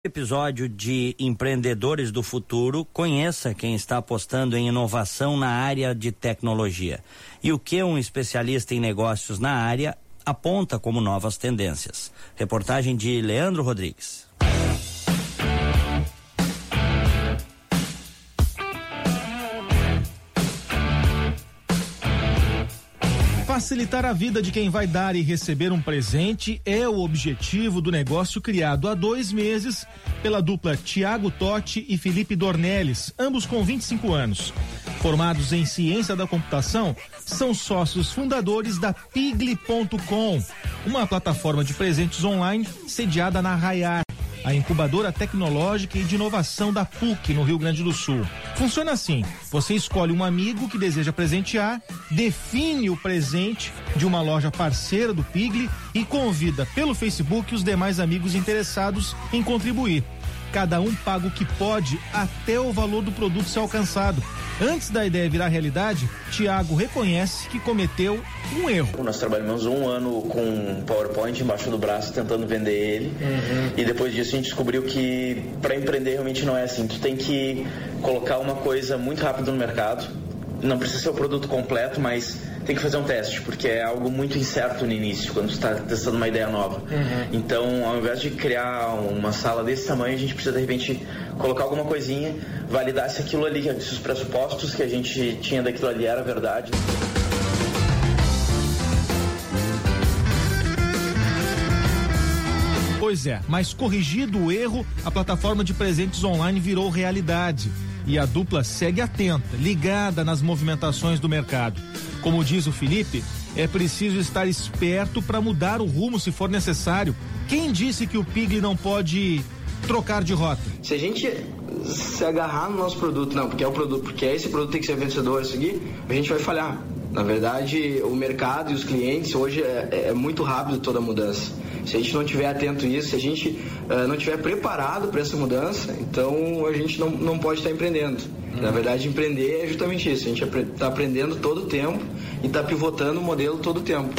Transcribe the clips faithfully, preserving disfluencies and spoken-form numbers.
Episódio de Empreendedores do Futuro, conheça quem está apostando em inovação na área de tecnologia e o que um especialista em negócios na área aponta como novas tendências. Reportagem de Leandro Rodrigues. Facilitar a vida de quem vai dar e receber um presente é o objetivo do negócio criado há dois meses pela dupla Tiago Totti e Felipe Dornelles, ambos com vinte e cinco anos. Formados em ciência da computação, são sócios fundadores da Pigli ponto com, uma plataforma de presentes online sediada na Raiar, a incubadora tecnológica e de inovação da P U C, no Rio Grande do Sul. Funciona assim: você escolhe um amigo que deseja presentear, define o presente de uma loja parceira do Pigli e convida pelo Facebook os demais amigos interessados em contribuir. Cada um paga o que pode até o valor do produto ser alcançado. Antes da ideia virar realidade, Tiago reconhece que cometeu um erro. Nós trabalhamos um ano com PowerPoint embaixo do braço tentando vender ele, uhum. E depois disso a gente descobriu que para empreender realmente não é assim. Tu tem que colocar uma coisa muito rápido no mercado. Não precisa ser o produto completo, mas tem que fazer um teste, porque é algo muito incerto no início, quando você está testando uma ideia nova. Uhum. Então, ao invés de criar uma sala desse tamanho, a gente precisa, de repente, colocar alguma coisinha, validar se aquilo ali, se os pressupostos que a gente tinha daquilo ali era verdade. Pois é, mas corrigido o erro, a plataforma de presentes online virou realidade. E a dupla segue atenta, ligada nas movimentações do mercado. Como diz o Felipe, é preciso estar esperto para mudar o rumo se for necessário. Quem disse que o Pigli não pode trocar de rota? Se a gente se agarrar no nosso produto, não, porque é o produto, porque esse produto tem que ser vencedor a seguir, a gente vai falhar. Na verdade, o mercado e os clientes hoje é, é muito rápido toda a mudança. Se a gente não estiver atento a isso, se a gente uh, não estiver preparado para essa mudança, então a gente não, não pode estar empreendendo. Uhum. Na verdade, empreender é justamente isso. A gente está aprendendo todo o tempo e está pivotando o modelo todo o tempo.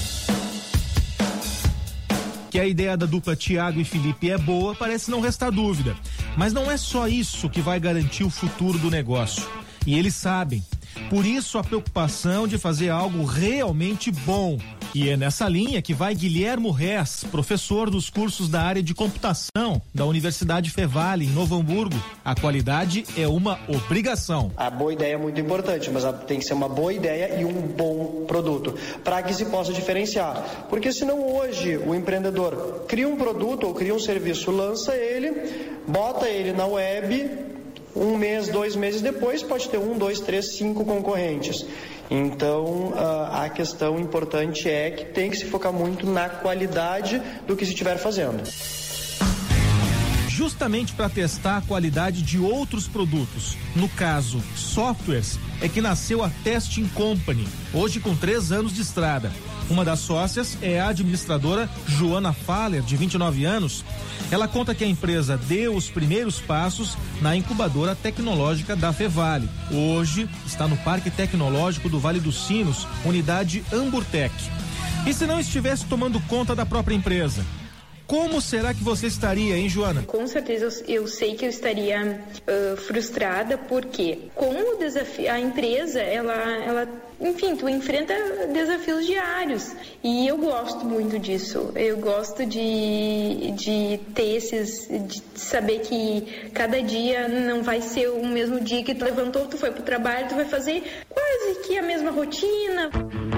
Que a ideia da dupla Tiago e Felipe é boa, parece não restar dúvida. Mas não é só isso que vai garantir o futuro do negócio. E eles sabem. Por isso a preocupação de fazer algo realmente bom. E é nessa linha que vai Guilhermo Rez, professor dos cursos da área de computação da Universidade Fevale, em Novo Hamburgo. A qualidade é uma obrigação. A boa ideia é muito importante, mas tem que ser uma boa ideia e um bom produto, para que se possa diferenciar. Porque senão hoje o empreendedor cria um produto ou cria um serviço, lança ele, bota ele na web, um mês, dois meses depois pode ter um, dois, três, cinco concorrentes. Então a questão importante é que tem que se focar muito na qualidade do que se estiver fazendo. Justamente para testar a qualidade de outros produtos, no caso softwares, é que nasceu a Testing Company, hoje com três anos de estrada. Uma das sócias é a administradora Joana Faller, de vinte e nove anos. Ela conta que a empresa deu os primeiros passos na incubadora tecnológica da Fevale. Hoje está no Parque Tecnológico do Vale dos Sinos, unidade Amburtec. E se não estivesse tomando conta da própria empresa? Como será que você estaria, hein, Joana? Com certeza eu, eu sei que eu estaria uh, frustrada, porque com o desafio, a empresa, ela, ela, enfim, tu enfrenta desafios diários e eu gosto muito disso. Eu gosto de, de ter esses, de saber que cada dia não vai ser o mesmo dia que tu levantou, tu foi pro trabalho, tu vai fazer quase que a mesma rotina.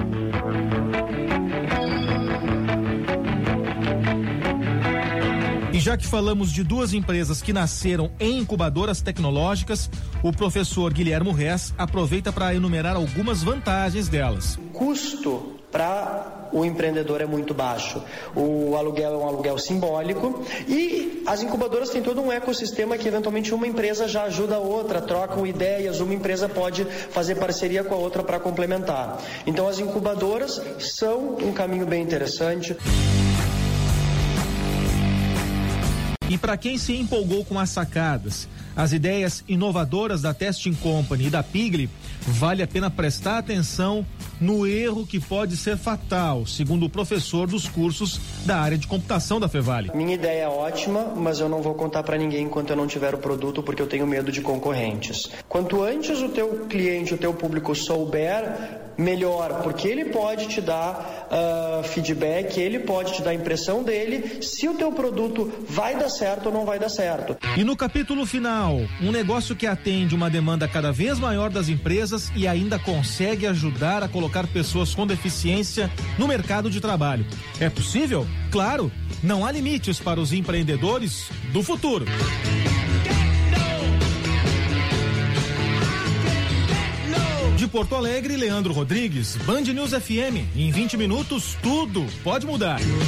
E já que falamos de duas empresas que nasceram em incubadoras tecnológicas, o professor Guilhermo Rez aproveita para enumerar algumas vantagens delas. O custo para o empreendedor é muito baixo. O aluguel é um aluguel simbólico e as incubadoras têm todo um ecossistema que eventualmente uma empresa já ajuda a outra, trocam ideias, uma empresa pode fazer parceria com a outra para complementar. Então as incubadoras são um caminho bem interessante. E para quem se empolgou com as sacadas, as ideias inovadoras da Testing Company e da Pigli, vale a pena prestar atenção no erro que pode ser fatal, segundo o professor dos cursos da área de computação da Fevale. Minha ideia é ótima, mas eu não vou contar para ninguém enquanto eu não tiver o produto, porque eu tenho medo de concorrentes. Quanto antes o teu cliente, o teu público souber, melhor, porque ele pode te dar uh, feedback, ele pode te dar a impressão dele, se o teu produto vai dar certo ou não vai dar certo. E no capítulo final, um negócio que atende uma demanda cada vez maior das empresas e ainda consegue ajudar a colocar pessoas com deficiência no mercado de trabalho. É possível? Claro, não há limites para os empreendedores do futuro. De Porto Alegre, Leandro Rodrigues, Band News F M. Em vinte minutos, tudo pode mudar.